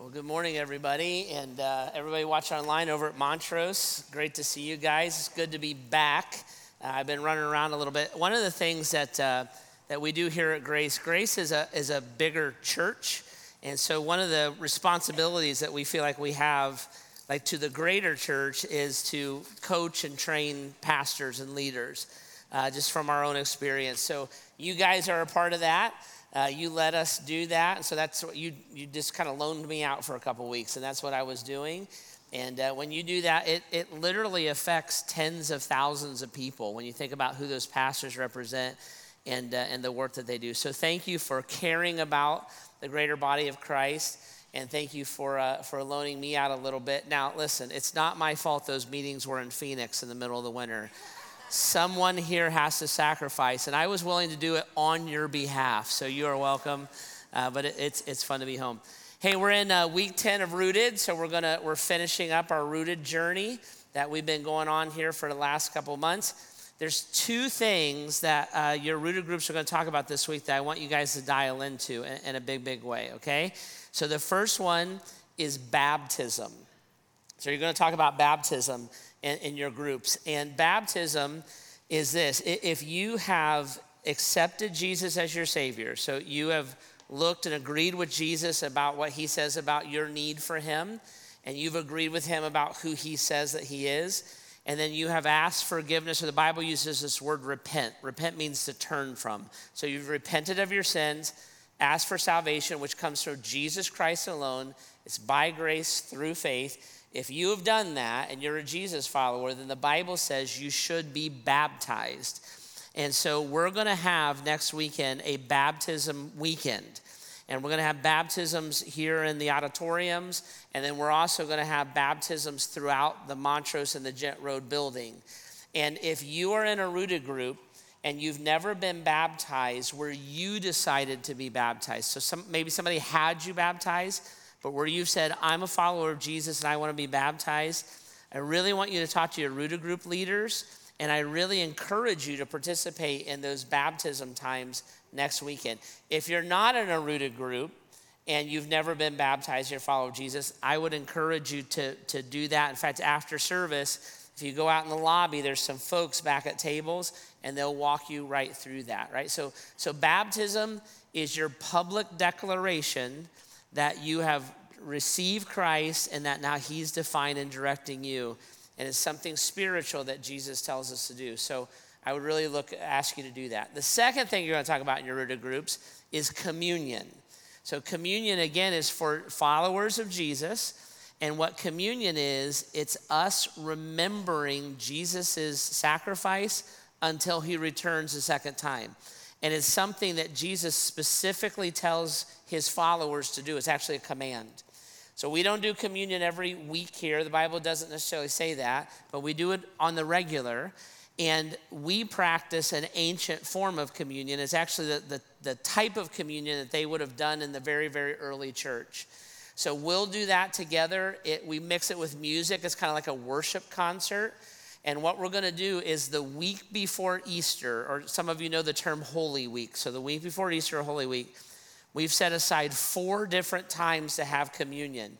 Well, good morning, everybody, and everybody watching online over at Montrose. Great to see you guys. It's good to be back. I've been running around a little bit. One of the things that we do here at Grace is a bigger church, and so one of the responsibilities that we feel like we have, like to the greater church, is to coach and train pastors and leaders, just from our own experience. So you guys are a part of that. You let us do that, and so that's what you just kind of loaned me out for a couple weeks, and that's what I was doing. And when you do that, it literally affects tens of thousands of people when you think about who those pastors represent and the work that they do. So thank you for caring about the greater body of Christ, and thank you for loaning me out a little bit. Now, listen, it's not my fault those meetings were in Phoenix in the middle of the winter. Someone here has to sacrifice, and I was willing to do it on your behalf, so you are welcome, but it's fun to be home. Hey, we're in week 10 of Rooted, so we're finishing up our Rooted journey that we've been going on here for the last couple of months. There's two things that your Rooted groups are going to talk about this week that I want you guys to dial into in a big way, okay? So the first one is baptism. So you're going to talk about baptism in your groups. And baptism is this: if you have accepted Jesus as your Savior, so you have looked and agreed with Jesus about what he says about your need for him, and you've agreed with him about who he says that he is, and then you have asked forgiveness, so the Bible uses this word repent. Repent means to turn from. So you've repented of your sins, asked for salvation, which comes through Jesus Christ alone. It's by grace through faith. If you have done that and you're a Jesus follower, then the Bible says you should be baptized. And so we're going to have next weekend a baptism weekend. And we're going to have baptisms here in the auditoriums. And then we're also going to have baptisms throughout the Montrose and the Gent Road building. And if you are in a Rooted group and you've never been baptized where you decided to be baptized, so maybe somebody had you baptized, but where you've said, I'm a follower of Jesus and I want to be baptized, I really want you to talk to your Rooted group leaders, and I really encourage you to participate in those baptism times next weekend. If you're not in a Rooted group and you've never been baptized, you're a follower of Jesus, I would encourage you to do that. In fact, after service, if you go out in the lobby, there's some folks back at tables, and they'll walk you right through that, right? So baptism is your public declaration that you have received Christ and that now he's defined and directing you. And it's something spiritual that Jesus tells us to do. So I would really ask you to do that. The second thing you're going to talk about in your Rooted groups is communion. So communion, again, is for followers of Jesus. And what communion is, it's us remembering Jesus' sacrifice until he returns a second time. And it's something that Jesus specifically tells his followers to do. It's actually a command. So we don't do communion every week here. The Bible doesn't necessarily say that, but we do it on the regular. And we practice an ancient form of communion. It's actually the type of communion that they would have done in the very, very early church. So we'll do that together. We mix it with music. It's kind of like a worship concert. And what we're going to do is the week before Easter, or some of you know the term Holy Week. So the week before Easter or Holy Week, we've set aside 4 different times to have communion.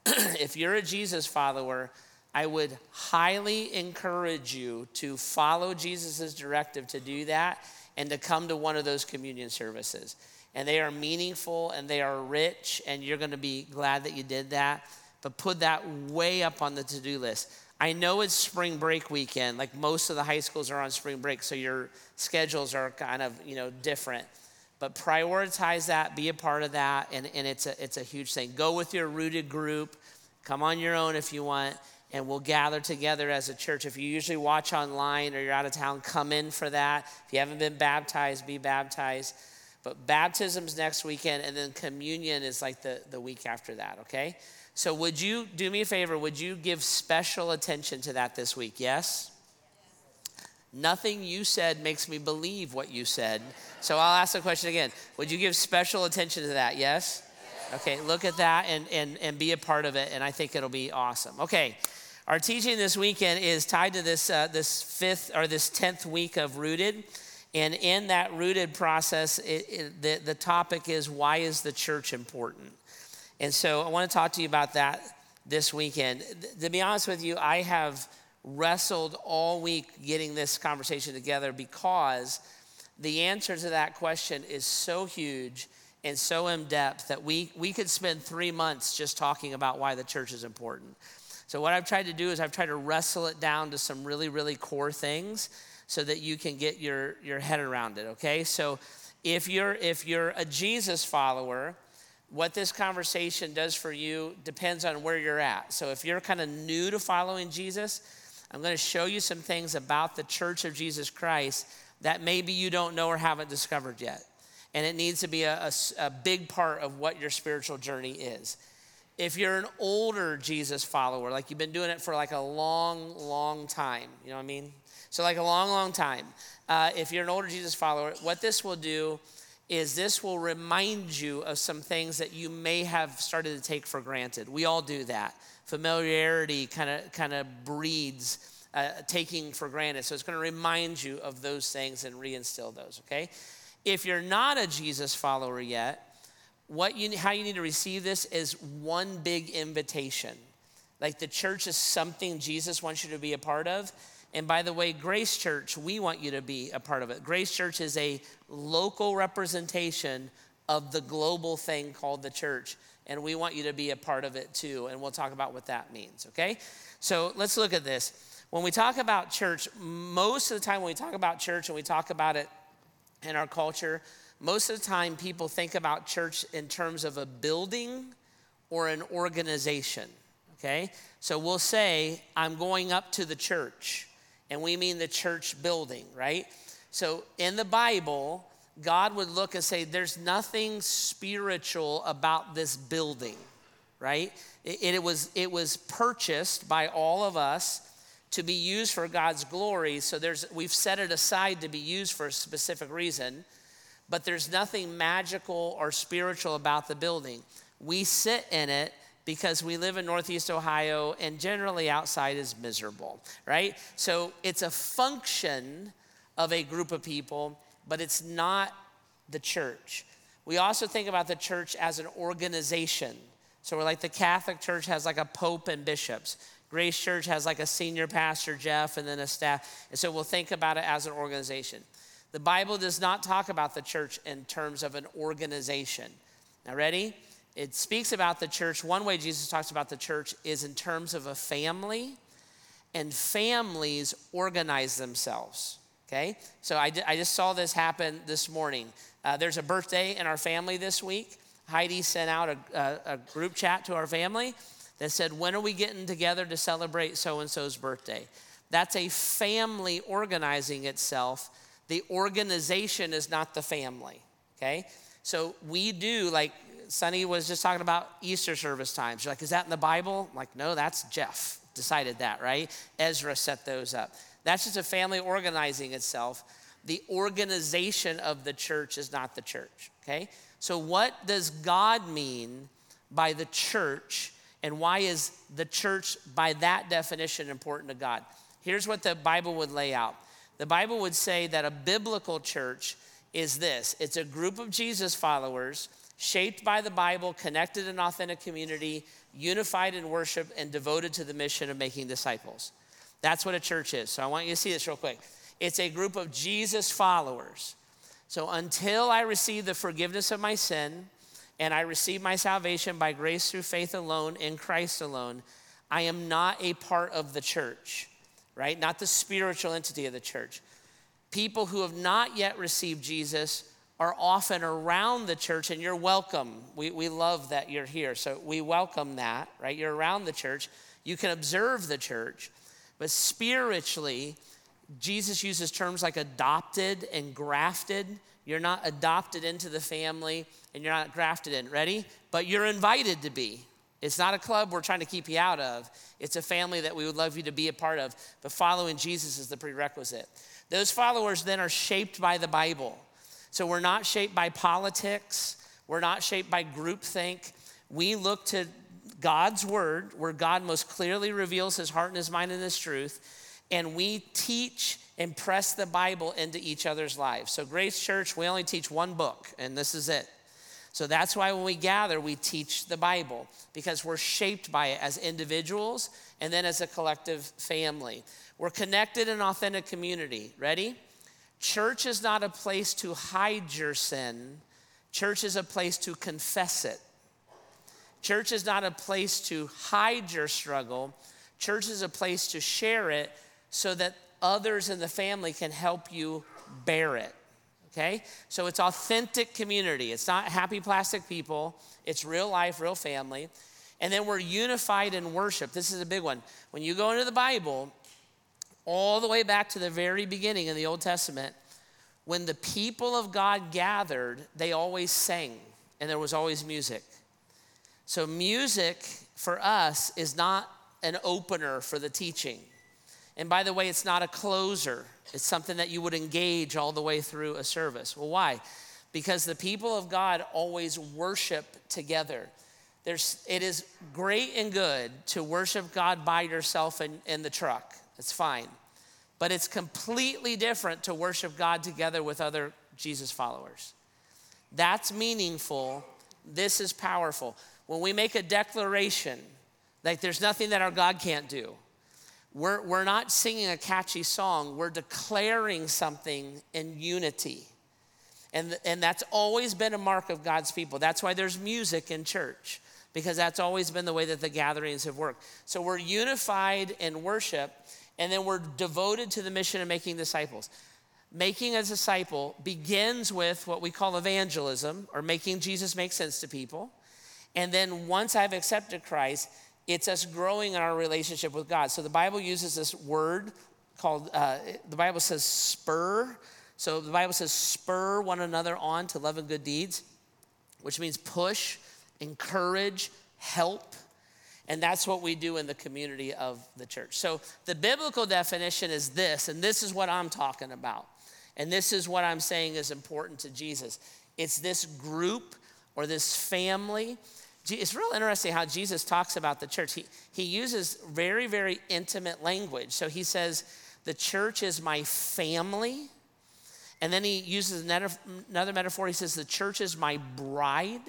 If you're a Jesus follower, I would highly encourage you to follow Jesus' directive to do that and to come to one of those communion services. And they are meaningful and they are rich, and you're going to be glad that you did that. But put that way up on the to-do list. I know it's spring break weekend, like most of the high schools are on spring break, so your schedules are kind of, different. But prioritize that, be a part of that, and it's a huge thing. Go with your Rooted group, come on your own if you want, and we'll gather together as a church. If you usually watch online or you're out of town, come in for that. If you haven't been baptized, be baptized. But baptism's next weekend, and then communion is like the week after that, okay? So would you do me a favor? Would you give special attention to that this week? Yes? Nothing you said makes me believe what you said. So I'll ask the question again. Would you give special attention to that? Yes? Okay, look at that and be a part of it, and I think it'll be awesome. Okay, our teaching this weekend is tied to this 10th week of Rooted. And in that Rooted process, the topic is, why is the church important? And so I want to talk to you about that this weekend. To be honest with you, I have wrestled all week getting this conversation together because the answer to that question is so huge and so in depth that we could spend 3 months just talking about why the church is important. So what I've tried to do is I've tried to wrestle it down to some really, really core things so that you can get your head around it, okay? So if you're a Jesus follower, what this conversation does for you depends on where you're at. So if you're kind of new to following Jesus, I'm going to show you some things about the Church of Jesus Christ that maybe you don't know or haven't discovered yet. And it needs to be a big part of what your spiritual journey is. If you're an older Jesus follower, like you've been doing it for like a long, long time, you know what I mean? So like a long, long time. If you're an older Jesus follower, what this will do is this will remind you of some things that you may have started to take for granted. We all do that. Familiarity kind of breeds taking for granted. So it's going to remind you of those things and reinstill those, okay? If you're not a Jesus follower yet, how you need to receive this is one big invitation. Like the church is something Jesus wants you to be a part of. And by the way, Grace Church, we want you to be a part of it. Grace Church is a local representation of the global thing called the church. And we want you to be a part of it too. And we'll talk about what that means, okay? So let's look at this. When we talk about church, most of the time when we talk about church and we talk about it in our culture, most of the time people think about church in terms of a building or an organization, okay? So we'll say, I'm going up to the church, and we mean the church building, right? So in the Bible, God would look and say, there's nothing spiritual about this building, right? It was purchased by all of us to be used for God's glory. So we've set it aside to be used for a specific reason, but there's nothing magical or spiritual about the building. We sit in it because we live in Northeast Ohio and generally outside is miserable, right? So it's a function of a group of people, but it's not the church. We also think about the church as an organization. So we're like the Catholic Church has like a pope and bishops. Grace Church has like a senior pastor, Jeff, and then a staff. And so we'll think about it as an organization. The Bible does not talk about the church in terms of an organization. Now, ready? It speaks about the church. One way Jesus talks about the church is in terms of a family, and families organize themselves, okay? So I just saw this happen this morning. There's a birthday in our family this week. Heidi sent out a group chat to our family that said, when are we getting together to celebrate so-and-so's birthday? That's a family organizing itself. The organization is not the family, okay? So we do, like Sonny was just talking about Easter service times. You're like, is that in the Bible? I'm like, no, that's Jeff decided that, right? Ezra set those up. That's just a family organizing itself. The organization of the church is not the church, okay? So what does God mean by the church, and why is the church, by that definition, important to God? Here's what the Bible would lay out. The Bible would say that a biblical church is this. It's a group of Jesus followers shaped by the Bible, connected in authentic community, unified in worship, and devoted to the mission of making disciples. That's what a church is. So I want you to see this real quick. It's a group of Jesus followers. So until I receive the forgiveness of my sin and I receive my salvation by grace through faith alone in Christ alone, I am not a part of the church, right? Not the spiritual entity of the church. People who have not yet received Jesus are often around the church, and you're welcome. We love that you're here. So we welcome that, right? You're around the church. You can observe the church, but spiritually, Jesus uses terms like adopted and grafted. You're not adopted into the family, and you're not grafted in. Ready? But you're invited to be. It's not a club we're trying to keep you out of. It's a family that we would love you to be a part of. But following Jesus is the prerequisite. Those followers then are shaped by the Bible. So we're not shaped by politics. We're not shaped by groupthink. We look to God's word, where God most clearly reveals his heart and his mind in this truth, and we teach and press the Bible into each other's lives. So Grace Church, we only teach one book, and this is it. So that's why when we gather, we teach the Bible, because we're shaped by it as individuals and then as a collective family. We're connected in authentic community. Ready? Church is not a place to hide your sin. Church is a place to confess it. Church is not a place to hide your struggle. Church is a place to share it so that others in the family can help you bear it. Okay? So it's authentic community. It's not happy plastic people. It's real life, real family. And then we're unified in worship. This is a big one. When you go into the Bible, all the way back to the very beginning in the Old Testament, when the people of God gathered, they always sang, and there was always music. So music for us is not an opener for the teaching. And by the way, it's not a closer. It's something that you would engage all the way through a service. Well, why? Because the people of God always worship together. It is great and good to worship God by yourself in the truck. It's fine. But it's completely different to worship God together with other Jesus followers. That's meaningful. This is powerful. When we make a declaration, like there's nothing that our God can't do, we're not singing a catchy song. We're declaring something in unity. And that's always been a mark of God's people. That's why there's music in church, because that's always been the way that the gatherings have worked. So we're unified in worship, and then we're devoted to the mission of making disciples. Making a disciple begins with what we call evangelism, or making Jesus make sense to people. And then once I've accepted Christ, it's us growing in our relationship with God. So the Bible uses this word called, the Bible says spur. So the Bible says spur one another on to love and good deeds, which means push, encourage, help. And that's what we do in the community of the church. So the biblical definition is this, and this is what I'm talking about. And this is what I'm saying is important to Jesus. It's this group or this family. It's real interesting how Jesus talks about the church. He uses very, very intimate language. So he says, the church is my family. And then he uses another metaphor. He says, the church is my bride.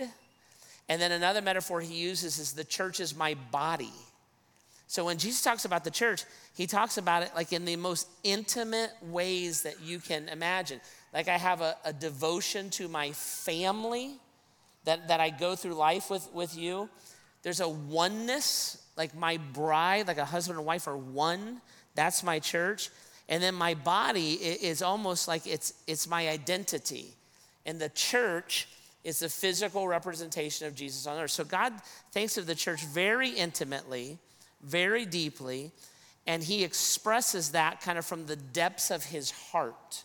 And then another metaphor he uses is the church is my body. So when Jesus talks about the church, he talks about it like in the most intimate ways that you can imagine. Like I have a devotion to my family that I go through life with you. There's a oneness, like my bride, like a husband and wife are one. That's my church. And then my body is almost like it's my identity. And the church is the physical representation of Jesus on earth. So God thinks of the church very intimately, very deeply, and he expresses that kind of from the depths of his heart,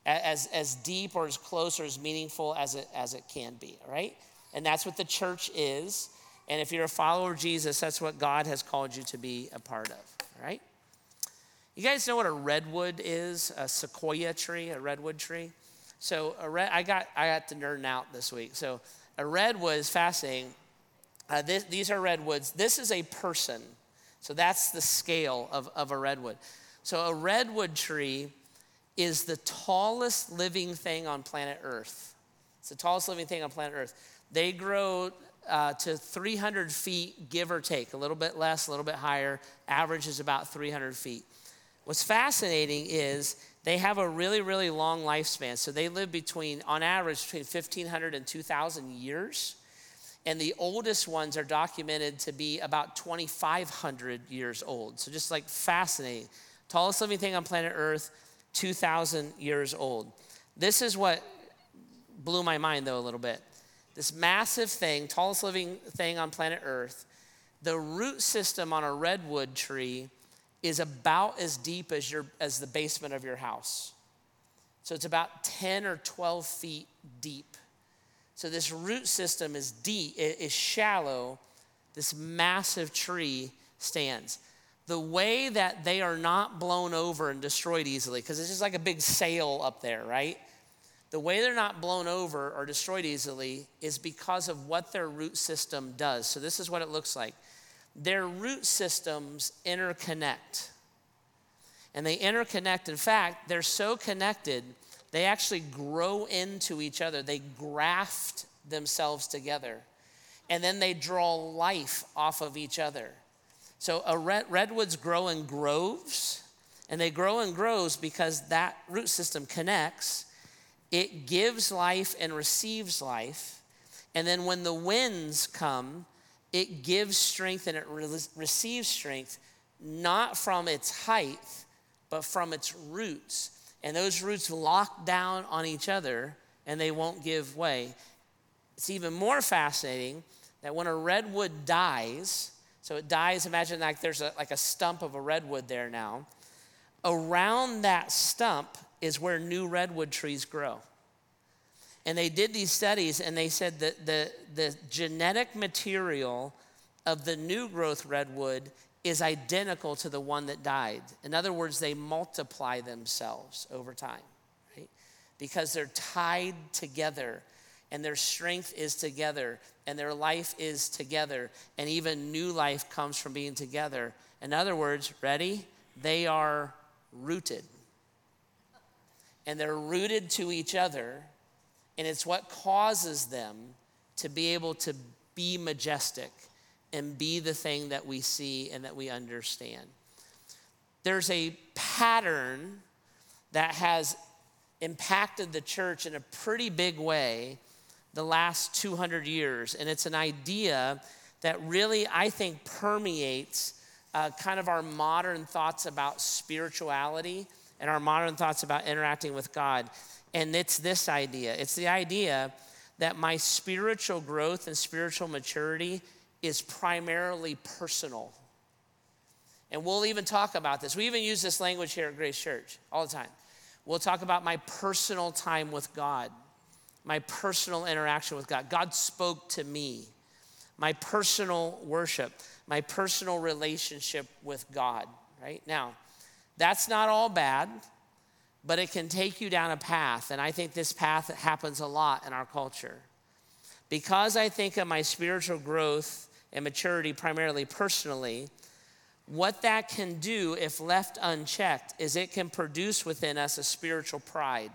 as deep or as close or as meaningful as it can be, all right? And that's what the church is. And if you're a follower of Jesus, that's what God has called you to be a part of, all right? You guys know what a redwood is? A sequoia tree, a redwood tree? So I got to nerding out this week. So a redwood is fascinating. These are redwoods. This is a person. So that's the scale of a redwood. So a redwood tree is the tallest living thing on planet Earth. It's the tallest living thing on planet Earth. They grow to 300 feet, give or take, a little bit less, a little bit higher. Average is about 300 feet. What's fascinating is they have a really, really long lifespan. So they live on average, between 1,500 and 2,000 years. And the oldest ones are documented to be about 2,500 years old. So just like fascinating. Tallest living thing on planet Earth, 2,000 years old. This is what blew my mind though a little bit. This massive thing, tallest living thing on planet Earth, the root system on a redwood tree is about as deep as the basement of your house. So it's about 10 or 12 feet deep. So this root system is deep, it is shallow. This massive tree stands. The way that they are not blown over and destroyed easily, because it's just like a big sail up there, right? The way they're not blown over or destroyed easily is because of what their root system does. So this is what it looks like. Their root systems interconnect. And they interconnect. In fact, they're so connected, they actually grow into each other. They graft themselves together. And then they draw life off of each other. So redwoods grow in groves, and they grow in groves because that root system connects. It gives life and receives life. And then when the winds come, it gives strength and it receives strength, not from its height, but from its roots. And those roots lock down on each other and they won't give way. It's even more fascinating that when a redwood dies, so it dies, imagine like there's a stump of a redwood there now. Around that stump is where new redwood trees grow. And they did these studies and they said that the genetic material of the new growth redwood is identical to the one that died. In other words, they multiply themselves over time, right? Because they're tied together and their strength is together and their life is together, and even new life comes from being together. In other words, ready? They are rooted. And they're rooted to each other, and it's what causes them to be able to be majestic and be the thing that we see and that we understand. There's a pattern that has impacted the church in a pretty big way the last 200 years. And it's an idea that really, I think, permeates kind of our modern thoughts about spirituality and our modern thoughts about interacting with God. And it's this idea. It's the idea that my spiritual growth and spiritual maturity is primarily personal. And we'll even talk about this. We even use this language here at Grace Church all the time. We'll talk about my personal time with God, my personal interaction with God. God spoke to me, my personal worship, my personal relationship with God, right? Now, that's not all bad, but it can take you down a path, and I think this path happens a lot in our culture. Because I think of my spiritual growth and maturity primarily personally, what that can do if left unchecked is it can produce within us a spiritual pride.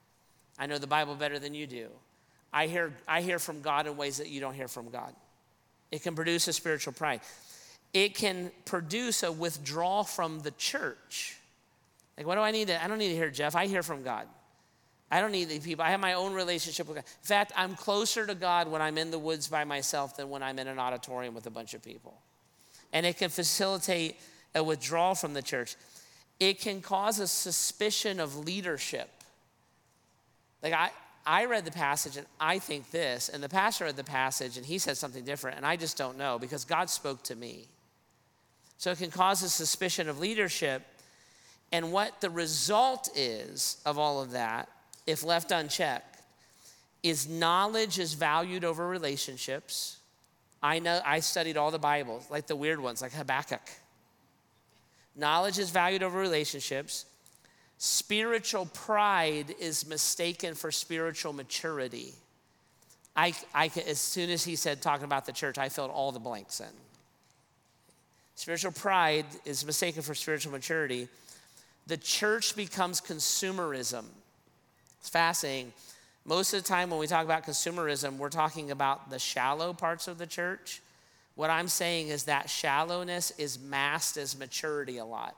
I know the Bible better than you do. I hear from God in ways that you don't hear from God. It can produce a spiritual pride. It can produce a withdrawal from the church. Like, what do I need to? I don't need to hear Jeff. I hear from God. I don't need the people. I have my own relationship with God. In fact, I'm closer to God when I'm in the woods by myself than when I'm in an auditorium with a bunch of people. And it can facilitate a withdrawal from the church. It can cause a suspicion of leadership. Like I read the passage and I think this, and the pastor read the passage and he said something different, and I just don't know because God spoke to me. So it can cause a suspicion of leadership. And what the result is of all of that, if left unchecked, is knowledge is valued over relationships. I know I studied all the Bibles, like the weird ones, like Habakkuk. Knowledge is valued over relationships. Spiritual pride is mistaken for spiritual maturity. As soon as he said, talking about the church, I filled all the blanks in. Spiritual pride is mistaken for spiritual maturity. The church becomes consumerism. It's fascinating. Most of the time when we talk about consumerism, we're talking about the shallow parts of the church. What I'm saying is that shallowness is masked as maturity a lot.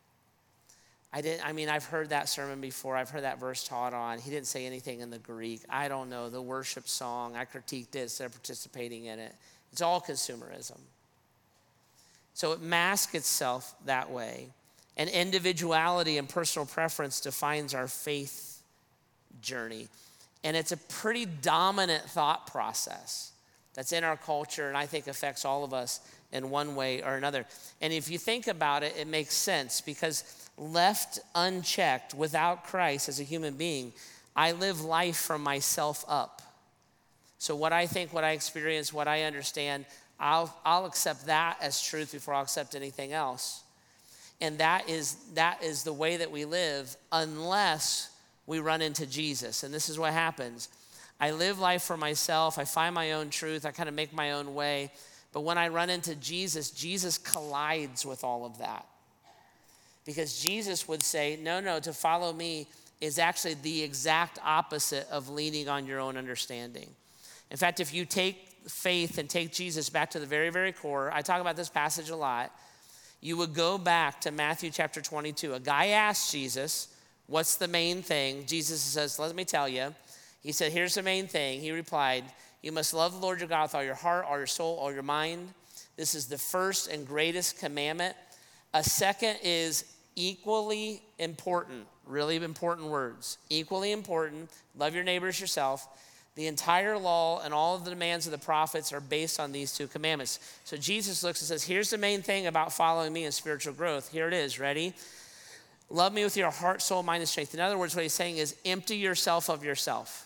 I've heard that sermon before. I've heard that verse taught on. He didn't say anything in the Greek. I don't know, the worship song. I critiqued it instead of participating in it. It's all consumerism. So it masks itself that way. And individuality and personal preference defines our faith journey. And it's a pretty dominant thought process that's in our culture and I think affects all of us in one way or another. And if you think about it, it makes sense because left unchecked without Christ as a human being, I live life from myself up. So what I think, what I experience, what I understand, I'll accept that as truth before I'll accept anything else. And that is the way that we live unless we run into Jesus. And this is what happens. I live life for myself. I find my own truth. I kind of make my own way. But when I run into Jesus, Jesus collides with all of that. Because Jesus would say, no, to follow me is actually the exact opposite of leaning on your own understanding. In fact, if you take faith and take Jesus back to the very, very core, I talk about this passage a lot, you would go back to Matthew chapter 22. A guy asked Jesus, what's the main thing? Jesus says, let me tell you. He said, here's the main thing. He replied, you must love the Lord your God with all your heart, all your soul, all your mind. This is the first and greatest commandment. A second is equally important, really important words. Equally important, love your neighbor as yourself. The entire law and all of the demands of the prophets are based on these two commandments. So Jesus looks and says, here's the main thing about following me in spiritual growth. Here it is, ready? Love me with your heart, soul, mind, and strength. In other words, what he's saying is empty yourself of yourself.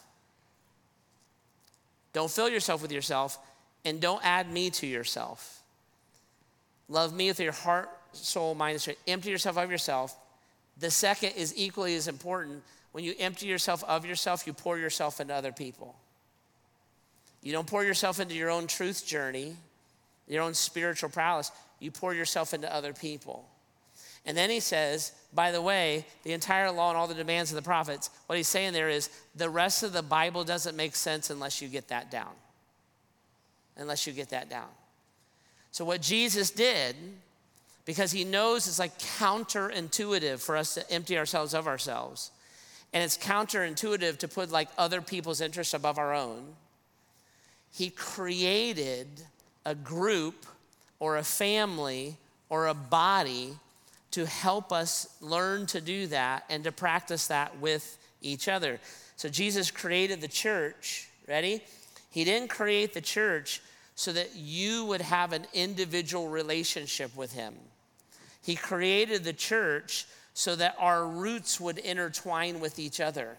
Don't fill yourself with yourself, and don't add me to yourself. Love me with your heart, soul, mind, and strength. Empty yourself of yourself. The second is equally as important. When you empty yourself of yourself, you pour yourself into other people. You don't pour yourself into your own truth journey, your own spiritual prowess. You pour yourself into other people. And then he says, by the way, the entire law and all the demands of the prophets, what he's saying there is the rest of the Bible doesn't make sense unless you get that down. Unless you get that down. So what Jesus did, because he knows it's like counterintuitive for us to empty ourselves of ourselves, and it's counterintuitive to put like other people's interests above our own, he created a group or a family or a body to help us learn to do that and to practice that with each other. So Jesus created the church, ready? He didn't create the church so that you would have an individual relationship with him. He created the church so that our roots would intertwine with each other.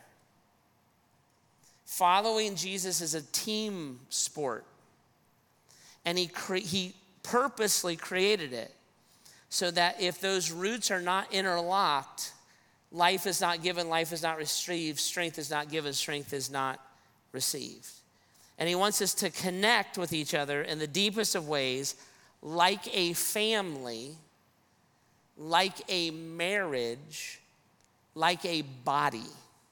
Following Jesus is a team sport. And he purposely created it so that if those roots are not interlocked, life is not given, life is not received, strength is not given, strength is not received. And he wants us to connect with each other in the deepest of ways, like a family, like a marriage, like a body.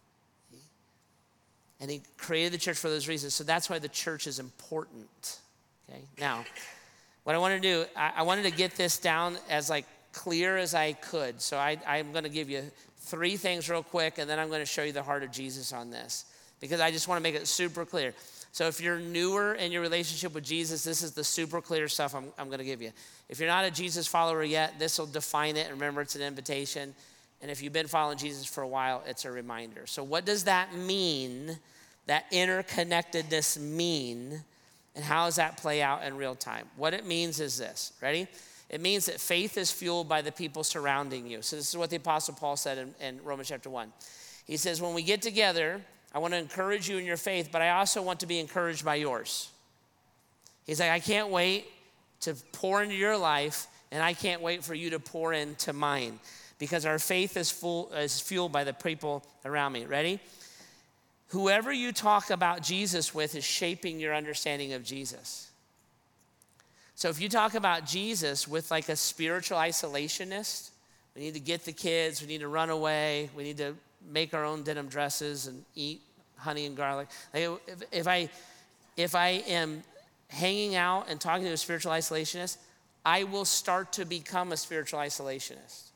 And he created the church for those reasons. So that's why the church is important. Okay. Now, what I want to do, I wanted to get this down as like clear as I could. So I'm going to give you 3 things real quick, and then I'm going to show you the heart of Jesus on this, because I just want to make it super clear. So if you're newer in your relationship with Jesus, this is the super clear stuff I'm going to give you. If you're not a Jesus follower yet, this will define it. And remember, it's an invitation. And if you've been following Jesus for a while, it's a reminder. So what does that mean, that interconnectedness mean, and how does that play out in real time? What it means is this, ready? It means that faith is fueled by the people surrounding you. So this is what the Apostle Paul said in Romans chapter 1. He says, when we get together, I want to encourage you in your faith, but I also want to be encouraged by yours. He's like, I can't wait to pour into your life, and I can't wait for you to pour into mine, because our faith is fueled by the people around me. Ready? Whoever you talk about Jesus with is shaping your understanding of Jesus. So if you talk about Jesus with like a spiritual isolationist, we need to get the kids, we need to run away, we need to make our own denim dresses and eat honey and garlic. Like if I am hanging out and talking to a spiritual isolationist, I will start to become a spiritual isolationist.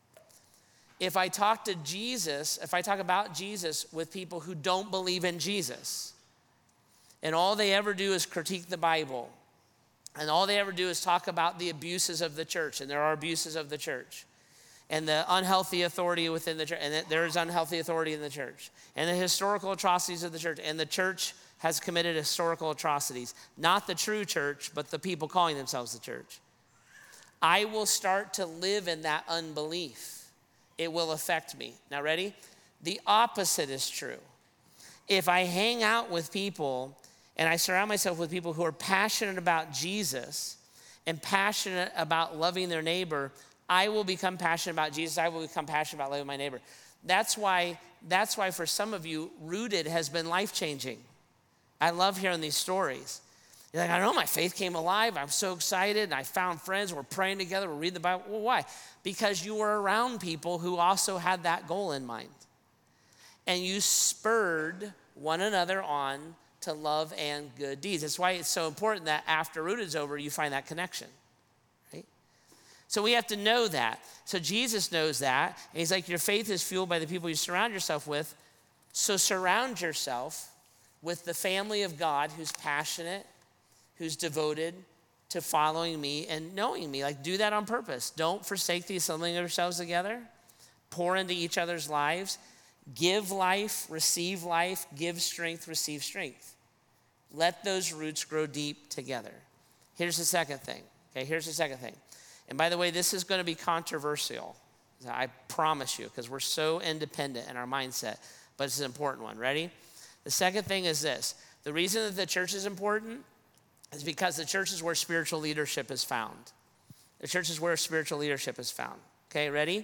If I talk about Jesus with people who don't believe in Jesus, and all they ever do is critique the Bible, and all they ever do is talk about the abuses of the church, and there are abuses of the church, and the unhealthy authority within the church, and there is unhealthy authority in the church, and the historical atrocities of the church, and the church has committed historical atrocities. Not the true church, but the people calling themselves the church. I will start to live in that unbelief. It will affect me. Now, ready? The opposite is true. If I hang out with people and I surround myself with people who are passionate about Jesus and passionate about loving their neighbor, I will become passionate about Jesus. I will become passionate about loving my neighbor. That's why for some of you, Rooted has been life-changing. I love hearing these stories. You're like, I know, my faith came alive. I'm so excited. And I found friends. We're praying together. We're reading the Bible. Well, why? Because you were around people who also had that goal in mind. And you spurred one another on to love and good deeds. That's why it's so important that after root is over, you find that connection, right? So we have to know that. So Jesus knows that. And he's like, your faith is fueled by the people you surround yourself with. So surround yourself with the family of God who's passionate, who's devoted to following me and knowing me. Like, do that on purpose. Don't forsake the assembling of yourselves together. Pour into each other's lives. Give life, receive life. Give strength, receive strength. Let those roots grow deep together. Here's the second thing. Okay, here's the second thing. And by the way, this is going to be controversial. I promise you, because we're so independent in our mindset. But it's an important one. Ready? The second thing is this. The reason that the church is important is because the church is where spiritual leadership is found. The church is where spiritual leadership is found. Okay, ready?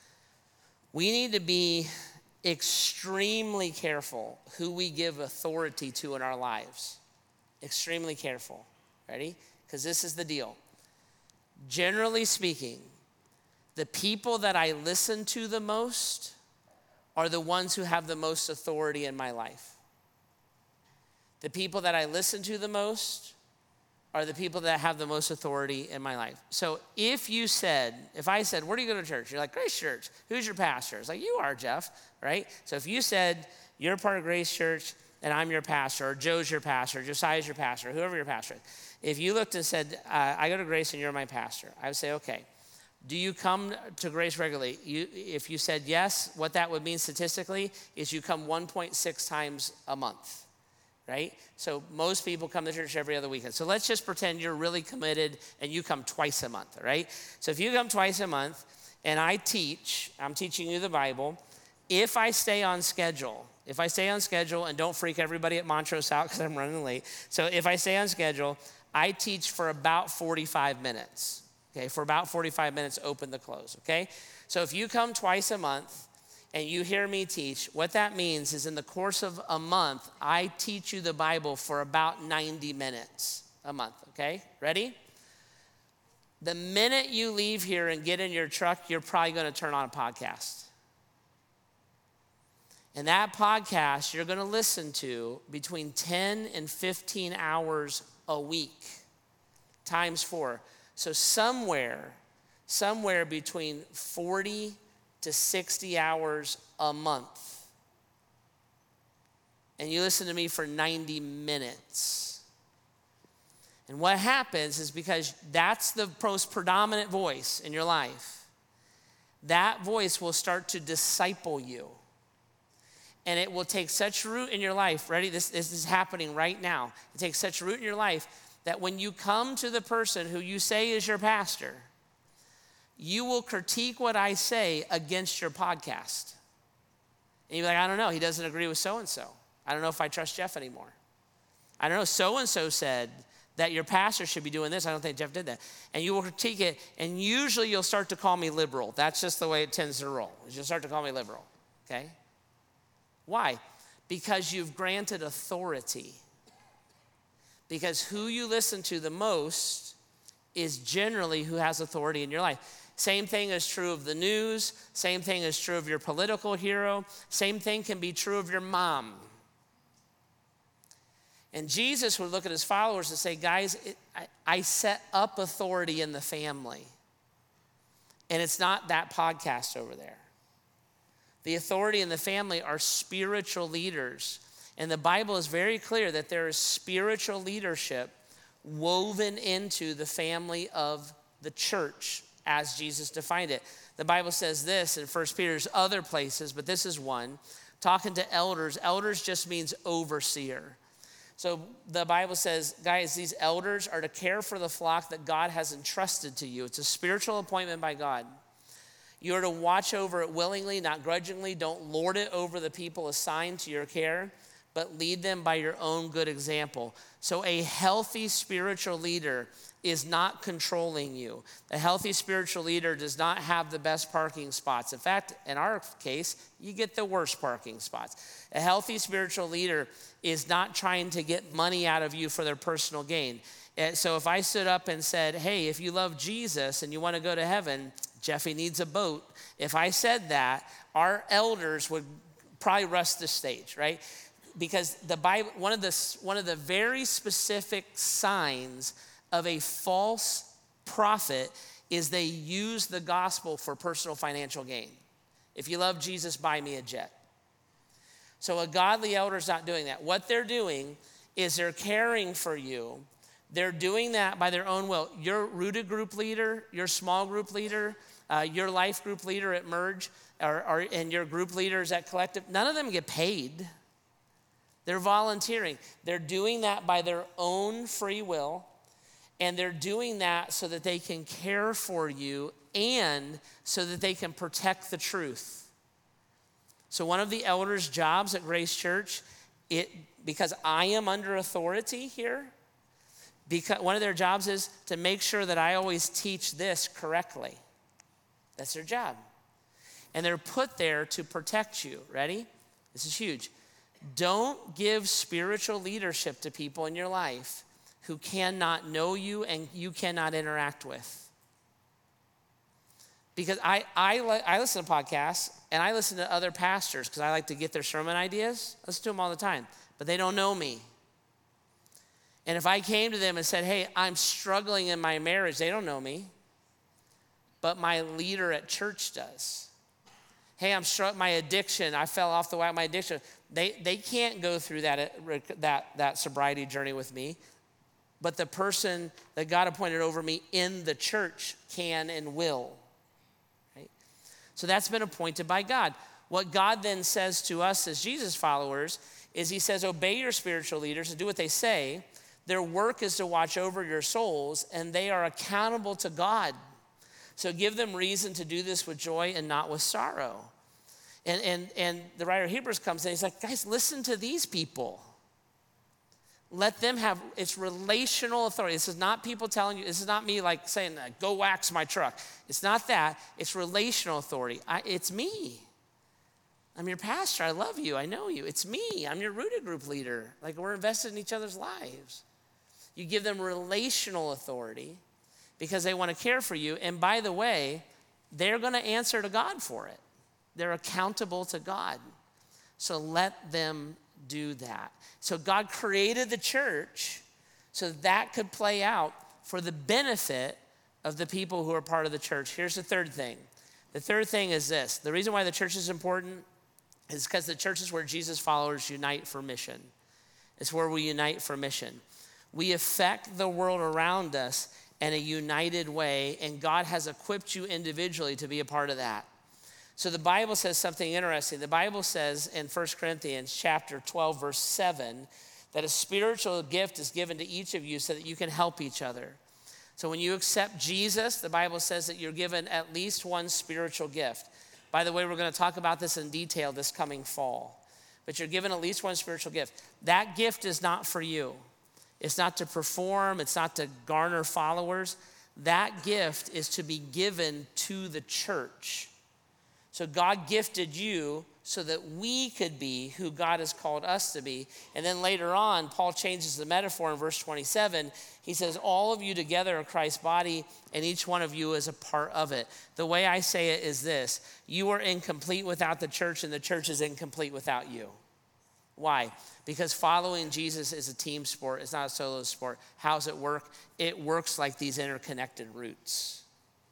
We need to be extremely careful who we give authority to in our lives. Extremely careful. Ready? Because this is the deal. Generally speaking, the people that I listen to the most are the ones who have the most authority in my life. The people that I listen to the most are the people that have the most authority in my life. So if I said, where do you go to church? You're like, Grace Church. Who's your pastor? It's like, you are, Jeff, right? So if you said, you're part of Grace Church and I'm your pastor, or Joe's your pastor, or Josiah's your pastor, whoever your pastor is. If you looked and said, I go to Grace and you're my pastor, I would say, okay. Do you come to Grace regularly? If you said yes, what that would mean statistically is you come 1.6 times a month, right? So most people come to church every other weekend. So let's just pretend you're really committed and you come twice a month, right? So if you come twice a month and I'm teaching you the Bible, if I stay on schedule and don't freak everybody at Montrose out because I'm running late. So if I stay on schedule, I teach for about 45 minutes. Okay, for about 45 minutes, open to close, okay? So if you come twice a month and you hear me teach, what that means is in the course of a month, I teach you the Bible for about 90 minutes a month, okay? Ready? The minute you leave here and get in your truck, you're probably gonna turn on a podcast. And that podcast you're gonna listen to between 10 and 15 hours a week, times 4. So somewhere between 40 to 60 hours a month. And you listen to me for 90 minutes. And what happens is because that's the most predominant voice in your life, that voice will start to disciple you. And it will take such root in your life. Ready? This is happening right now. It takes such root in your life that when you come to the person who you say is your pastor, you will critique what I say against your podcast. And you'll be like, I don't know, he doesn't agree with so-and-so. I don't know if I trust Jeff anymore. I don't know, so-and-so said that your pastor should be doing this. I don't think Jeff did that. And you will critique it, and usually you'll start to call me liberal. That's just the way it tends to roll. You'll start to call me liberal, okay? Why? Because you've granted authority. Because who you listen to the most is generally who has authority in your life. Same thing is true of the news. Same thing is true of your political hero. Same thing can be true of your mom. And Jesus would look at his followers and say, guys, I set up authority in the family. And it's not that podcast over there. The authority in the family are spiritual leaders. And the Bible is very clear that there is spiritual leadership woven into the family of the church as Jesus defined it. The Bible says this in 1 Peter, there's other places, but this is one. Talking to elders, elders just means overseer. So the Bible says, guys, these elders are to care for the flock that God has entrusted to you. It's a spiritual appointment by God. You are to watch over it willingly, not grudgingly. Don't lord it over the people assigned to your care, but lead them by your own good example. So a healthy spiritual leader is not controlling you. A healthy spiritual leader does not have the best parking spots. In fact, in our case, you get the worst parking spots. A healthy spiritual leader is not trying to get money out of you for their personal gain. And so if I stood up and said, hey, if you love Jesus and you want to go to heaven, Jeffy needs a boat. If I said that, our elders would probably rush the stage, right? because the Bible, one of the very specific signs of a false prophet is they use the gospel for personal financial gain. If you love Jesus, buy me a jet. So a godly elder is not doing that. What they're doing is they're caring for you. They're doing that by their own will. Your rooted group leader, your small group leader, your life group leader at Merge, and your group leaders at Collective, none of them get paid. They're volunteering. They're doing that by their own free will, and they're doing that so that they can care for you and so that they can protect the truth. So one of the elders' jobs at Grace Church, because I am under authority here, because one of their jobs is to make sure that I always teach this correctly. That's their job. And they're put there to protect you. Ready? This is huge. Don't give spiritual leadership to people in your life who cannot know you and you cannot interact with. Because I listen to podcasts and I listen to other pastors because I like to get their sermon ideas. I listen to them all the time, but they don't know me. And if I came to them and said, hey, I'm struggling in my marriage, they don't know me, but my leader at church does. Hey, I'm struggling, my addiction, I fell off the way, my addiction. They can't go through that sobriety journey with me, but the person that God appointed over me in the church can and will. Right? So that's been appointed by God. What God then says to us as Jesus followers is he says, obey your spiritual leaders and do what they say. Their work is to watch over your souls, and they are accountable to God. So give them reason to do this with joy and not with sorrow. And the writer of Hebrews comes in, he's like, guys, listen to these people. Let them have, it's relational authority. This is not people telling you, this is not me like saying, go wax my truck. It's not that, it's relational authority. It's me. I'm your pastor, I love you, I know you. It's me, I'm your rooted group leader. Like we're invested in each other's lives. You give them relational authority because they want to care for you. And by the way, they're going to answer to God for it. They're accountable to God. So let them do that. So God created the church so that could play out for the benefit of the people who are part of the church. Here's the third thing. The third thing is this. The reason why the church is important is because the church is where Jesus followers unite for mission. It's where we unite for mission. We affect the world around us in a united way, and God has equipped you individually to be a part of that. So the Bible says something interesting. The Bible says in 1 Corinthians chapter 12, verse 7, that a spiritual gift is given to each of you so that you can help each other. So when you accept Jesus, the Bible says that you're given at least one spiritual gift. By the way, we're going to talk about this in detail this coming fall. But you're given at least one spiritual gift. That gift is not for you. It's not to perform. It's not to garner followers. That gift is to be given to the church. So God gifted you so that we could be who God has called us to be. And then later on, Paul changes the metaphor in verse 27. He says, all of you together are Christ's body, and each one of you is a part of it. The way I say it is this: you are incomplete without the church, and the church is incomplete without you. Why? Because following Jesus is a team sport. It's not a solo sport. How's it work? It works like these interconnected roots.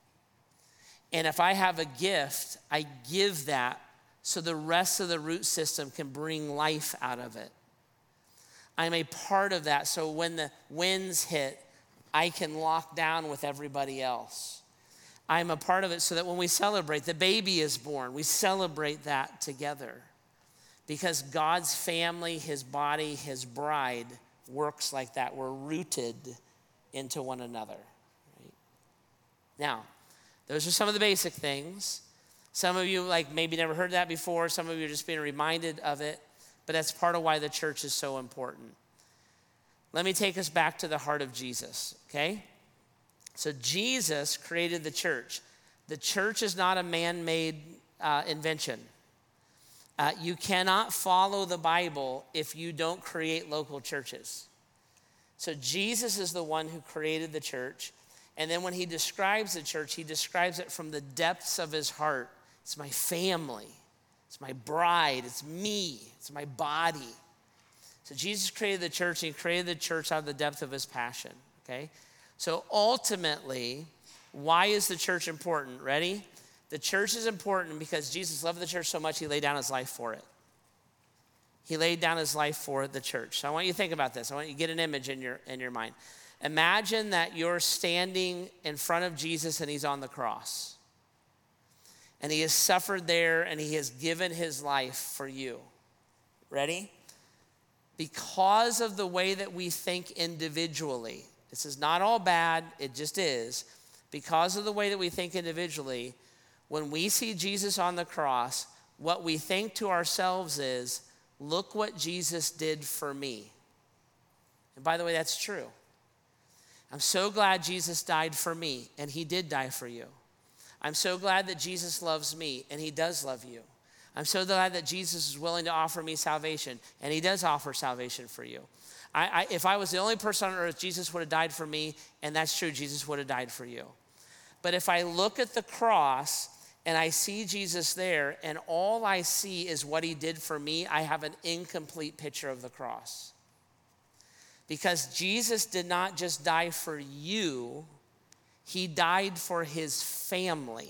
And if I have a gift, I give that so the rest of the root system can bring life out of it. I'm a part of that, so when the winds hit, I can lock down with everybody else. I'm a part of it so that when we celebrate, the baby is born, we celebrate that together. Because God's family, his body, his bride works like that. We're rooted into one another. Right? Now, those are some of the basic things. Some of you maybe never heard that before. Some of you are just being reminded of it. But that's part of why the church is so important. Let me take us back to the heart of Jesus, okay? So Jesus created the church. The church is not a man-made invention. You cannot follow the Bible if you don't create local churches. So Jesus is the one who created the church. And then when he describes the church, he describes it from the depths of his heart. It's my family. It's my bride. It's me. It's my body. So Jesus created the church, and he created the church out of the depth of his passion, okay? So ultimately, why is the church important? Ready? The church is important because Jesus loved the church so much, he laid down his life for it. He laid down his life for the church. So I want you to think about this. I want you to get an image in your mind. Imagine that you're standing in front of Jesus and he's on the cross. And he has suffered there and he has given his life for you. Ready? Because of the way that we think individually, this is not all bad, it just is. Because of the way that we think individually, when we see Jesus on the cross, what we think to ourselves is, look what Jesus did for me. And by the way, that's true. I'm so glad Jesus died for me, and he did die for you. I'm so glad that Jesus loves me, and he does love you. I'm so glad that Jesus is willing to offer me salvation, and he does offer salvation for you. If I was the only person on earth, Jesus would have died for me, and that's true, Jesus would have died for you. But if I look at the cross and I see Jesus there, and all I see is what he did for me, I have an incomplete picture of the cross. Because Jesus did not just die for you, he died for his family.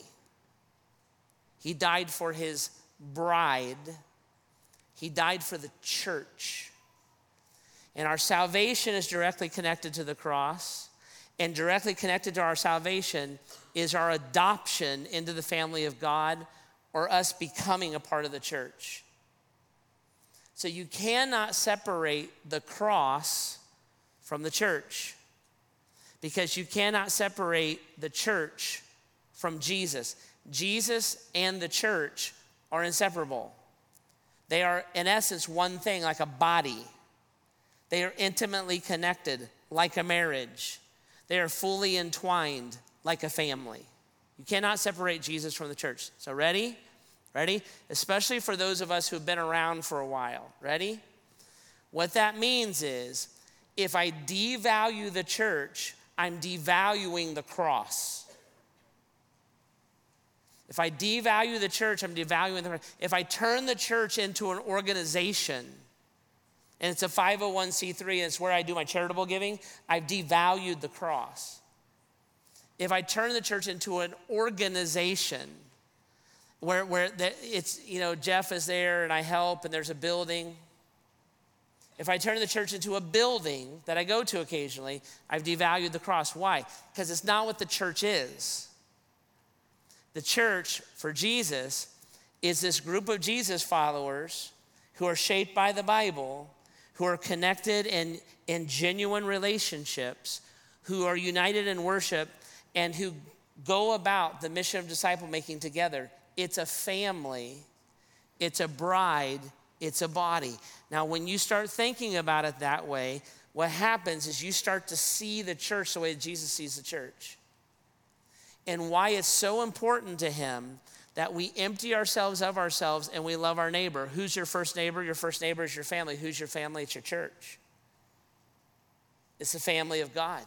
He died for his bride. He died for the church. And our salvation is directly connected to the cross. And directly connected to our salvation is our adoption into the family of God, or us becoming a part of the church. So you cannot separate the cross from the church, because you cannot separate the church from Jesus. Jesus and the church are inseparable. They are, in essence, one thing, like a body. They are intimately connected, like a marriage. They are fully entwined, like a family. You cannot separate Jesus from the church. So ready? Ready? Especially for those of us who've been around for a while. Ready? What that means is, if I devalue the church, I'm devaluing the cross. If I devalue the church, I'm devaluing the cross. If I turn the church into an organization, and it's a 501c3, and it's where I do my charitable giving, I've devalued the cross. If I turn the church into an organization where it's, Jeff is there and I help and there's a building. If I turn the church into a building that I go to occasionally, I've devalued the cross. Why? Because it's not what the church is. The church for Jesus is this group of Jesus followers who are shaped by the Bible, who are connected in genuine relationships, who are united in worship, and who go about the mission of disciple making together. It's a family, it's a bride, it's a body. Now, when you start thinking about it that way, what happens is you start to see the church the way Jesus sees the church. And why it's so important to him that we empty ourselves of ourselves and we love our neighbor. Who's your first neighbor? Your first neighbor is your family. Who's your family? It's your church. It's the family of God.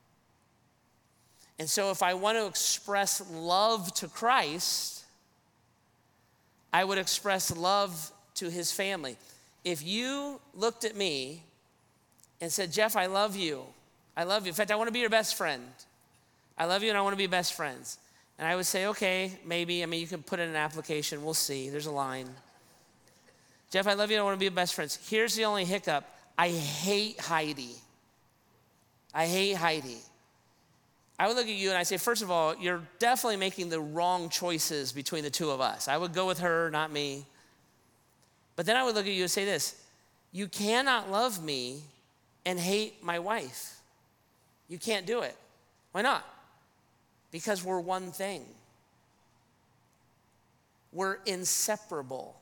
And so if I want to express love to Christ, I would express love to his family. If you looked at me and said, Jeff, I love you. I love you. In fact, I want to be your best friend. I love you and I want to be best friends. And I would say, okay, maybe. You can put in an application. We'll see. There's a line. Jeff, I love you and I want to be best friends. Here's the only hiccup. I hate Heidi. I hate Heidi. I would look at you and I say, first of all, you're definitely making the wrong choices between the two of us. I would go with her, not me. But then I would look at you and say this: you cannot love me and hate my wife. You can't do it. Why not? Because we're one thing. We're inseparable.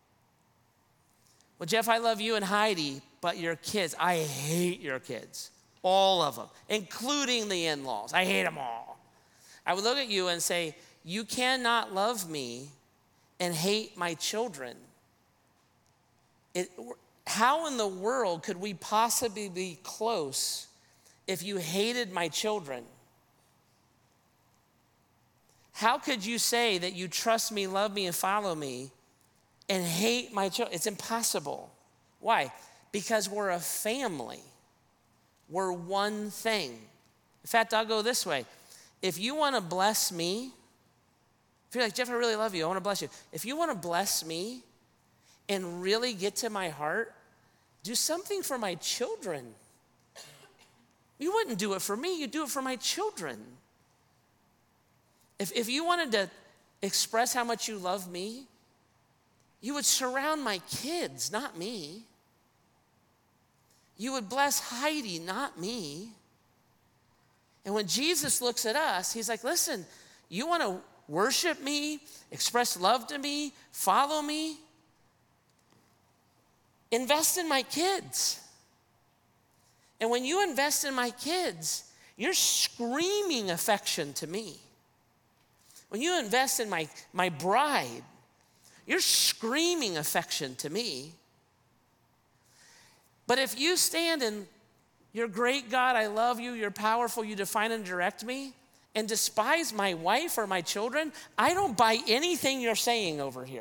Well, Jeff, I love you and Heidi, but your kids, I hate your kids. All of them, including the in-laws. I hate them all. I would look at you and say, you cannot love me and hate my children. How in the world could we possibly be close if you hated my children? How could you say that you trust me, love me, and follow me and hate my children? It's impossible. Why? Because we're a family. We're one thing. In fact, I'll go this way. If you want to bless me, if you're like, Jeff, I really love you, I want to bless you. If you want to bless me and really get to my heart, do something for my children. You wouldn't do it for me, you'd do it for my children. If you wanted to express how much you love me, you would surround my kids, not me. You would bless Heidi, not me. And when Jesus looks at us, he's like, listen, you want to worship me, express love to me, follow me? Invest in my kids. And when you invest in my kids, you're screaming affection to me. When you invest in my bride, you're screaming affection to me. But if you stand and you're great, God, I love you, you're powerful, you define and direct me, and despise my wife or my children, I don't buy anything you're saying over here.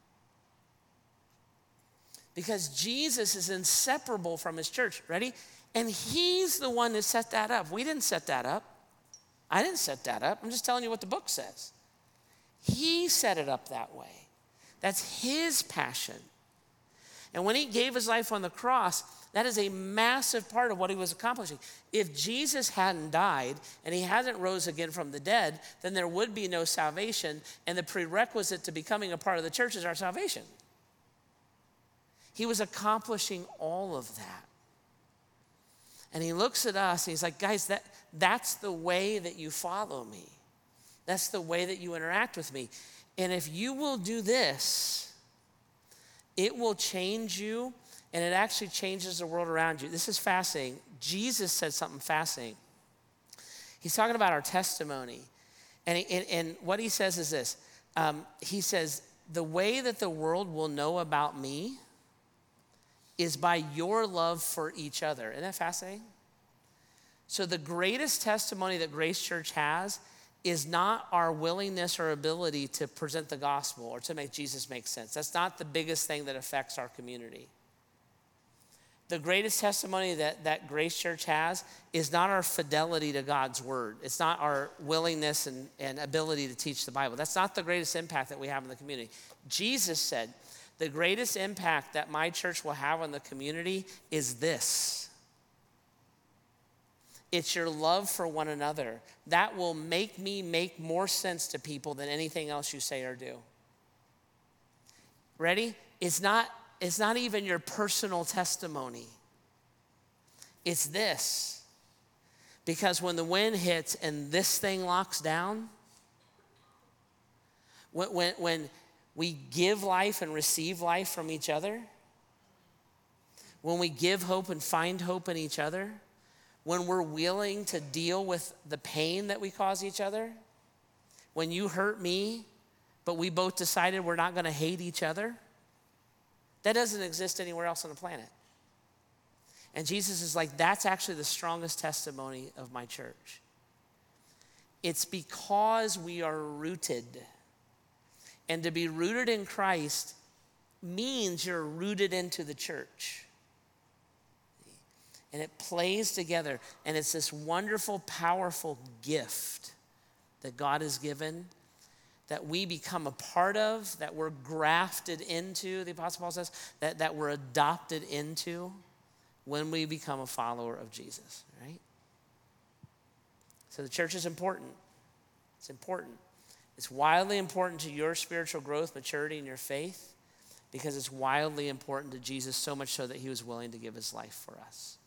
Because Jesus is inseparable from his church. Ready? And he's the one that set that up. We didn't set that up. I didn't set that up. I'm just telling you what the book says. He set it up that way. That's his passion. And when he gave his life on the cross, that is a massive part of what he was accomplishing. If Jesus hadn't died and he hadn't rose again from the dead, then there would be no salvation, and the prerequisite to becoming a part of the church is our salvation. He was accomplishing all of that. And he looks at us and he's like, guys, that's the way that you follow me. That's the way that you interact with me. And if you will do this, it will change you, and it actually changes the world around you. This is fascinating. Jesus said something fascinating. He's talking about our testimony. And what he says is this. He says, the way that the world will know about me is by your love for each other. Isn't that fascinating? So the greatest testimony that Grace Church has is not our willingness or ability to present the gospel or to make Jesus make sense. That's not the biggest thing that affects our community. The greatest testimony that Grace Church has is not our fidelity to God's word. It's not our willingness and ability to teach the Bible. That's not the greatest impact that we have in the community. Jesus said, the greatest impact that my church will have on the community is this. It's your love for one another. That will make me make more sense to people than anything else you say or do. Ready? It's not even your personal testimony. It's this. Because when the wind hits and this thing locks down, when we give life and receive life from each other, when we give hope and find hope in each other, when we're willing to deal with the pain that we cause each other, when you hurt me, but we both decided we're not going to hate each other, that doesn't exist anywhere else on the planet. And Jesus is like, that's actually the strongest testimony of my church. It's because we are rooted. And to be rooted in Christ means you're rooted into the church. And it plays together. And it's this wonderful, powerful gift that God has given that we become a part of, that we're grafted into, the Apostle Paul says, that we're adopted into when we become a follower of Jesus, right? So the church is important. It's important. It's wildly important to your spiritual growth, maturity, and your faith because it's wildly important to Jesus, so much so that he was willing to give his life for us.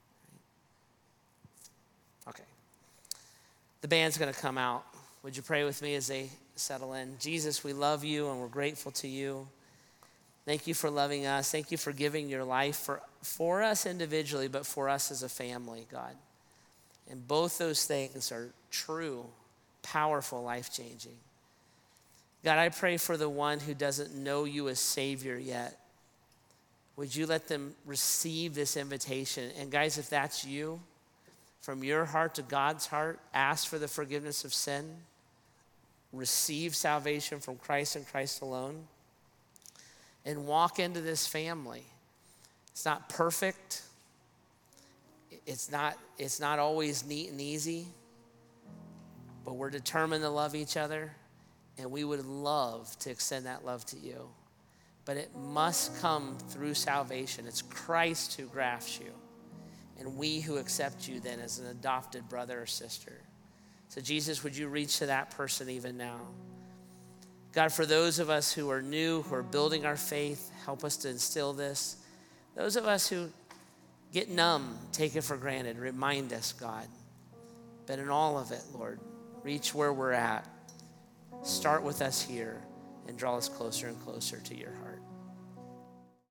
Okay. The band's going to come out. Would you pray with me as they settle in? Jesus, we love you and we're grateful to you. Thank you for loving us. Thank you for giving your life for us individually, but for us as a family, God. And both those things are true, powerful, life-changing. God, I pray for the one who doesn't know you as Savior yet. Would you let them receive this invitation? And guys, if that's you, from your heart to God's heart, ask for the forgiveness of sin. Receive salvation from Christ and Christ alone. And walk into this family. It's not perfect. It's not always neat and easy, but we're determined to love each other, and we would love to extend that love to you. But it must come through salvation. It's Christ who grafts you, and we who accept you then as an adopted brother or sister. So Jesus, would you reach to that person even now? God, for those of us who are new, who are building our faith, help us to instill this. Those of us who get numb, take it for granted, remind us, God. But in all of it, Lord, reach where we're at. Start with us here and draw us closer and closer to your heart.